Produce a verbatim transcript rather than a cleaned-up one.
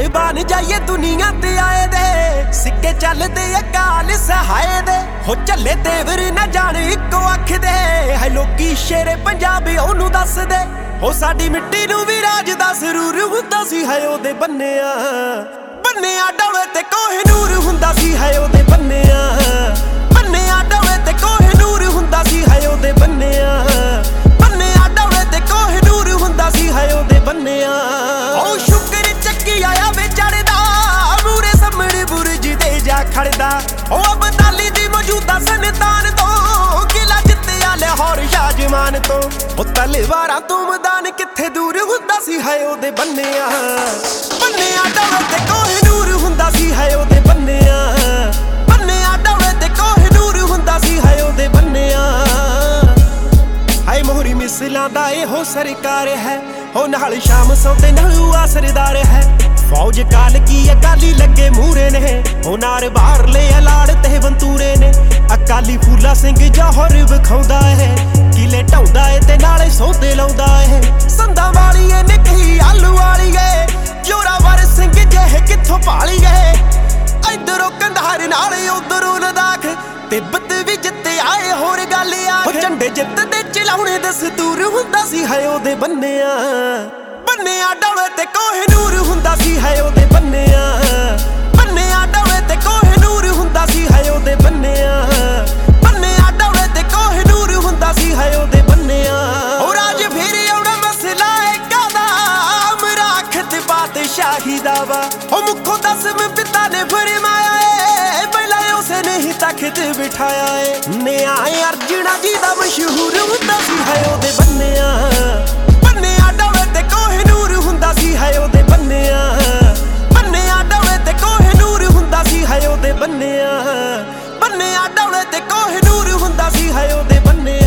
ਕੁਰਬਾਨ ਜਾਈਏ ਦੁਨੀਆ ਤੇ ਆਏ ਦੇ ਸਿੱਕੇ ਚੱਲਦੇ ਅਕਾਲ ਸਹਾਏ ਦੇ ਹੋ ਚੱਲੇ ਤੇਵਰ ਨਾ ਜਾਣ ਇੱਕੋ ਅੱਖ ਦੇ ਹੈ ਲੋਕੀ ਸ਼ੇਰੇ ਪੰਜਾਬ ਉਹਨੂੰ ਦੱਸਦੇ ਹੋ ਸਾਡੀ ਮਿੱਟੀ ਨੂੰ ਵੀ ਰਾਜ ਦਾ ਸਰੂਰ ਹੁੰਦਾ ਸੀ ਹੈ ਉਹਦੇ ਬੰਨਿਆ ਬੰਨਿਆ ਡੋਲੇ ਤੇ ਕੋਹਿਨੂਰ ਹੁੰਦਾ ਸੀ ਹੈ ਉਹਦੇ ਬੰਨਿਆ ਬੰਨਿਆ ਡੋਲੇ ਤੇ ਕੋਹਿਨੂਰ ਹੁੰਦਾ ਸੀ ਹੈ ਉਹਦੇ ਬੰਨਿਆ ਬੰਨਿਆ ਡੋਲੇ ਤੇ ਕੋਹਿਨੂਰ ਹੁੰਦਾ ਸੀ ਹੈ ਉਹਦੇ ਬੰਨਿਆ ਉਹ ਸ਼ੁਕਰ ਚੱਕੀ ਆਇਆ ਵੇ ਚੜਦਾ ਮੂਰੇ ਸਾਹਮਣੇ ਬੁਰਜ ਦੇ ਜਾ ਖੜਦਾ ਉਹ ਅਬਦਾਲੀ ਦੀ ਮੌਜੂਦਾ ਸੰਤਾਨ ਤੋਂ ਕਿਲਾ ਜਿੱਤਿਆ ਲਾਹੌਰ ਸ਼ਾਹਜਮਾਨ ਤੋਂ ਉਹ ਤਲਵਾਰਾਂ ਤੋਂ ਮੈਦਾਨ ਕਿੱਥੇ ਦੂਰ ਹੁੰਦਾ ਸੀ ਹੈ ਉਹਦੇ ਬੰਨਿਆ ਬੰਨਿਆ ਡੋਲੇ ਤੇ ਕੋਹਿਨੂਰ ਹੁੰਦਾ ਸੀ ਹੈ ਉਹਦੇ ਬੰਨਿਆ ਬੰਨਿਆ ਡੋਲੇ ਤੇ ਕੋਹਿਨੂਰ ਹੁੰਦਾ ਸੀ ਹੈ ਉਹਦੇ ਬੰਨਿਆ ਹਾਏ ਮੋਹਰੀ ਮਿਸਲਾਂ ਦਾ ਇਹੋ ਸਰਕਾਰ ਹੈ ਹੋ ਨਾਲ ਸ਼ਾਮ ਸੌਤੇ ਨਾਲ ਆਸਰਦਾਰ ਹੈ ਫੌਜ ਕਾਲ ਕੀ ਅਕਾਲੀ ਲੱਗੇ ਮੂਰੇ ਨੇ ਹੋ ਨਾਰ ਬਾਹਰਲੇ ਅਲਾੜ ਤੇ ਬੰਤੂਰੇ ਨੇ ਅਕਾਲੀ ਫੂਲਾ ਸਿੰਘ ਜੌਹਰ ਵਿਖਾਉਂਦਾ ਹੈ ਕਿਲੇ ਢਾਉਂਦਾ ਏ ਤੇ ਨਾਲੇ ਸੌਦੇ ਲਾਉਂਦਾ ਏ ਸੰਦਾਂ ਵਾਲੀ ਏ ਨਿੱਕੀ ਆਲੂ ਵਾਲੀ ਏ ਜੋਰਾਵਰ ਸਿੰਘ ਜਿਹੇ ਕਿੱਥੋਂ ਭਾਲੀ ਏ ਇਧਰੋਂ ਕੰਧਾਰ ਨਾਲੇ ਉਧਰੋਂ ਲਦਾਖ ਤਿੱਬਤ ਵੀ ਜਿੱਤੇ ਆਏ ਹੋਰ ਗੱਲ ਆ ਝੰਡੇ ਜਿੱਤ ਦੇ ਚਲਾਉਣੇ ਦਸਤੂਰ ਹੁੰਦਾ ਸੀ ਹੈ ਉਹਦੇ ਬੰਨਿਆ ਬੰਨਿਆ ਡੋਲੇ ਤੇ ਕੋਹਿਨੂਰ ਹੁੰਦਾ ਸੀ ਹੈ ਉਹਦੇ ਬੰਨਿਆ ਬੰਨਿਆ ਡੋਲੇ ਤੇ ਕੋਹਿਨੂਰ ਹੁੰਦਾ ਸੀ ਹੈ ਉਹਦੇ ਬੰਨਿਆ ਬੰਨਿਆ ਡੋਲੇ ਤੇ ਕੋਹਿਨੂਰ ਹੁੰਦਾ ਸੀ ਹੈ ਉਹਦੇ ਬੰਨਿਆ ਉਹ ਰਾਜ ਫਿਰ ਆਉਣਾ ਮਸਲਾ ਏਕਾ ਦਾ ਅਮਰਾਖਤ ਬਾਦਸ਼ਾਹੀ ਦਾ ਵਾ ਉਹ ਮੁੱਖੋਂ ਦਸਮ ਪਿਤਾ ਨੇ ਫਰਮਾਇਆ ਏ ਪਹਿਲਾਂ ਉਸੇ ਨੇ ਹੀ ਤਖਤ ਬਿਠਾਇਆ ਏ ਨਿਆਂ ਅਰਜਣਾ ਜੀ ਦਾ ਮਸ਼ਹੂਰ ਹੁੰਦਾ ਸੀ ਹੈ ਉਹਦੇ ਬੰਨਿਆ ਬੰਨਿਆ ਡੋਲੇ ਤੇ ਕੋਹਿਨੂਰ ਹੁੰਦਾ ਸੀ ਹੈ ਉਹਦੇ ਬੰਨਿਆ ਬੰਨਿਆ ਡੋਲੇ ਤੇ ਕੋਹਿਨੂਰ ਹੁੰਦਾ ਸੀ ਹੈ ਉਹਦੇ ਬੰਨਿਆ ਬੰਨਿਆ ਡੋਲੇ ਤੇ ਕੋਹਿਨੂਰ ਹੁੰਦਾ ਸੀ ਹੈ ਉਹਦੇ ਬੰਨਿਆ